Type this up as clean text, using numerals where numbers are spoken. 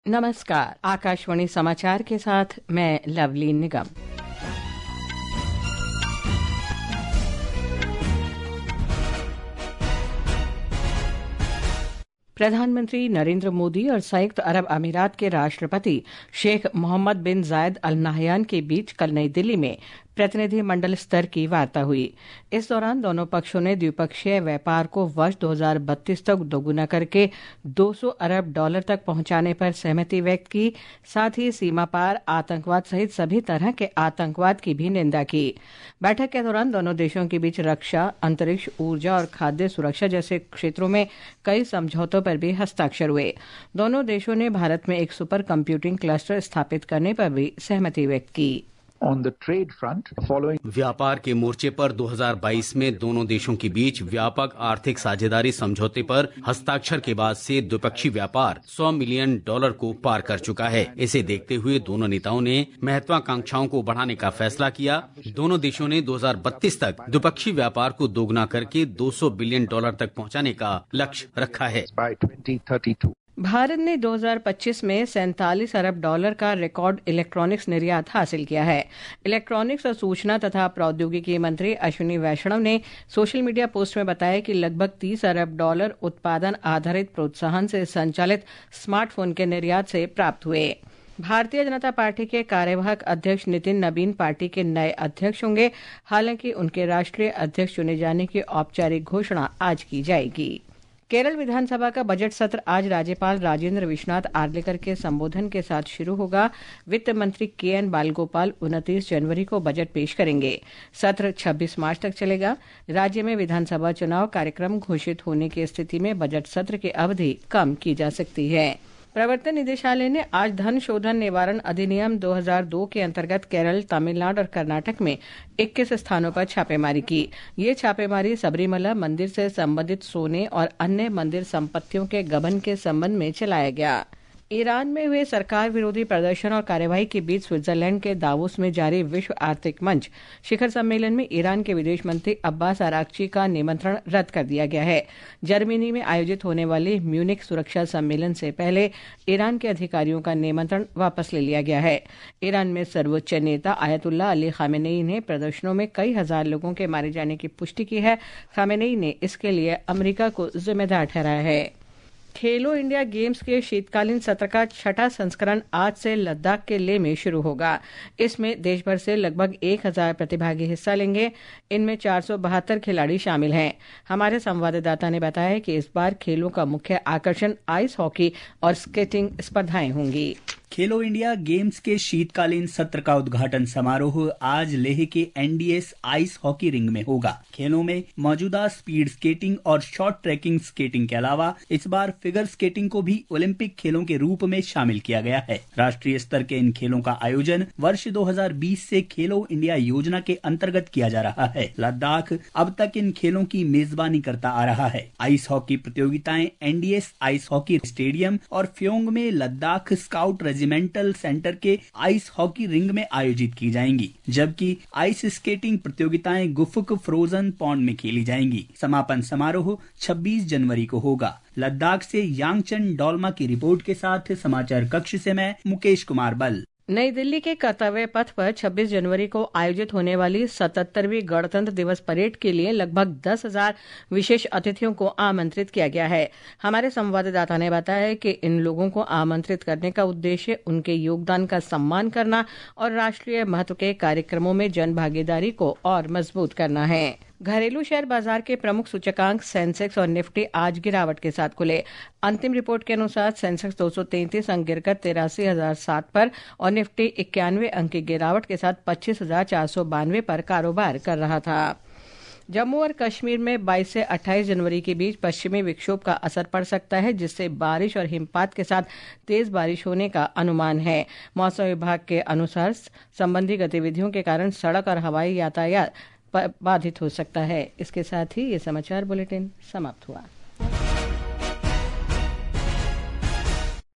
नमस्कार, आकाशवाणी समाचार के साथ मैं लवलीन निगम। प्रधानमंत्री नरेंद्र मोदी और संयुक्त अरब अमीरात के राष्ट्रपति शेख मोहम्मद बिन जायद अल नाहयान के बीच कल नई दिल्ली में प्रतिनिधिमंडल स्तर की वार्ता हुई। इस दौरान दोनों पक्षों ने द्विपक्षीय व्यापार को वर्ष 2032 तक दोगुना करके $200 अरब तक पहुंचाने पर सहमति व्यक्त की। साथ ही सीमा पार आतंकवाद सहित सभी तरह के आतंकवाद की भी निंदा की। बैठक के दौरान दोनों देशों के बीच रक्षा, अंतरिक्ष, ऊर्जा और खाद्य सुरक्षा जैसे क्षेत्रों में कई समझौतों पर भी हस्ताक्षर हुए। दोनों देशों ने भारत में एक सुपर कंप्यूटिंग क्लस्टर स्थापित करने पर भी सहमति व्यक्त की। व्यापार के मोर्चे पर 2022 में दोनों देशों के बीच व्यापक आर्थिक साझेदारी समझौते पर हस्ताक्षर के बाद से द्विपक्षीय व्यापार $100 मिलियन को पार कर चुका है। इसे देखते हुए दोनों नेताओं ने महत्वाकांक्षाओं को बढ़ाने का फैसला किया। दोनों देशों ने 2032 तक द्विपक्षीय व्यापार को दोगुना करके $200 बिलियन तक पहुंचाने का लक्ष्य रखा है। भारत ने 2025 में $47 अरब का रिकॉर्ड इलेक्ट्रॉनिक्स निर्यात हासिल किया है। इलेक्ट्रॉनिक्स और सूचना तथा प्रौद्योगिकी मंत्री अश्विनी वैष्णव ने सोशल मीडिया पोस्ट में बताया कि लगभग $30 अरब उत्पादन आधारित प्रोत्साहन से संचालित स्मार्टफोन के निर्यात से प्राप्त हुए। भारतीय जनता पार्टी के कार्यवाहक अध्यक्ष नितिन नबीन पार्टी के नए अध्यक्ष होंगे। हालांकि उनके राष्ट्रीय अध्यक्ष चुने जाने की औपचारिक घोषणा आज की जाएगी। केरल विधानसभा का बजट सत्र आज राज्यपाल राजेंद्र विश्वनाथ आर्लेकर के संबोधन के साथ शुरू होगा। वित्त मंत्री के.एन. बालगोपाल 29 जनवरी को बजट पेश करेंगे। सत्र 26 मार्च तक चलेगा। राज्य में विधानसभा चुनाव कार्यक्रम घोषित होने की स्थिति में बजट सत्र की अवधि कम की जा सकती है। प्रवर्तन निदेशालय ने आज धन शोधन निवारण अधिनियम 2002 के अंतर्गत केरल, तमिलनाडु और कर्नाटक में 21 स्थानों पर छापेमारी की। ये छापेमारी सबरीमला मंदिर से संबंधित सोने और अन्य मंदिर संपत्तियों के गबन के संबंध में चलाया गया। ईरान में हुए सरकार विरोधी प्रदर्शन और कार्यवाही के बीच स्विट्जरलैंड के दावोस में जारी विश्व आर्थिक मंच शिखर सम्मेलन में ईरान के विदेश मंत्री अब्बास अराक्ची का निमंत्रण रद्द कर दिया गया है। जर्मनी में आयोजित होने वाले म्यूनिख सुरक्षा सम्मेलन से पहले ईरान के अधिकारियों का निमंत्रण वापस ले लिया गया है। ईरान में सर्वोच्च नेता आयतुल्लाह अली खामेनेई ने प्रदर्शनों में कई हजार लोगों के मारे जाने की पुष्टि की है। खामेनेई ने इसके लिए अमेरिका को जिम्मेदार ठहराया है। खेलो इंडिया गेम्स के शीतकालीन सत्र का छठा संस्करण आज से लद्दाख के लेह में शुरू होगा। इसमें देश भर से लगभग 1000 प्रतिभागी हिस्सा लेंगे। इनमें 472 खिलाड़ी शामिल हैं। हमारे संवाददाता ने बताया कि इस बार खेलों का मुख्य आकर्षण आइस हॉकी और स्केटिंग स्पर्धाएं होंगी। खेलो इंडिया गेम्स के शीतकालीन सत्र का उद्घाटन समारोह आज लेह के एनडीएस आइस हॉकी रिंग में होगा। खेलों में मौजूदा स्पीड स्केटिंग और शॉर्ट ट्रैकिंग स्केटिंग के अलावा इस बार फिगर स्केटिंग को भी ओलंपिक खेलों के रूप में शामिल किया गया है। राष्ट्रीय स्तर के इन खेलों का आयोजन वर्ष 2020 से खेलो इंडिया योजना के अंतर्गत किया जा रहा है। लद्दाख अब तक इन खेलों की मेजबानी करता आ रहा है। आइस हॉकी प्रतियोगिताएं एनडीएस आइस हॉकी स्टेडियम और फ्योंग में लद्दाख स्काउट रेजिमेंटल सेंटर के आइस हॉकी रिंग में आयोजित की जाएंगी, जबकि आइस स्केटिंग प्रतियोगिताएं गुफुक फ्रोजन पॉन्ड में खेली जाएंगी। समापन समारोह 26 जनवरी को होगा। लद्दाख से यांगचन डोलमा की रिपोर्ट के साथ समाचार कक्ष से मैं मुकेश कुमार बल। नई दिल्ली के कर्तव्य पथ पर 26 जनवरी को आयोजित होने वाली 77वीं गणतंत्र दिवस परेड के लिए लगभग 10,000 विशेष अतिथियों को आमंत्रित किया गया है। हमारे संवाददाता ने बताया कि इन लोगों को आमंत्रित करने का उद्देश्य उनके योगदान का सम्मान करना और राष्ट्रीय महत्व के कार्यक्रमों में जन भागीदारी को और मजबूत करना है। घरेलू शेयर बाजार के प्रमुख सूचकांक सेंसेक्स और निफ्टी आज गिरावट के साथ खुले। अंतिम रिपोर्ट के अनुसार सेंसेक्स 233 अंक गिरकर 83,007 पर और निफ्टी 91 अंक की गिरावट के साथ 25,492 पर कारोबार कर रहा था। जम्मू और कश्मीर में 22 से 28 जनवरी के बीच पश्चिमी विक्षोभ का असर पड़ सकता है, जिससे बारिश और हिमपात के साथ तेज बारिश होने का अनुमान है। मौसम विभाग के अनुसार संबंधी गतिविधियों के कारण सड़क और हवाई यातायात बाधित हो सकता है। इसके साथ ही ये समाचार बुलेटिन समाप्त हुआ।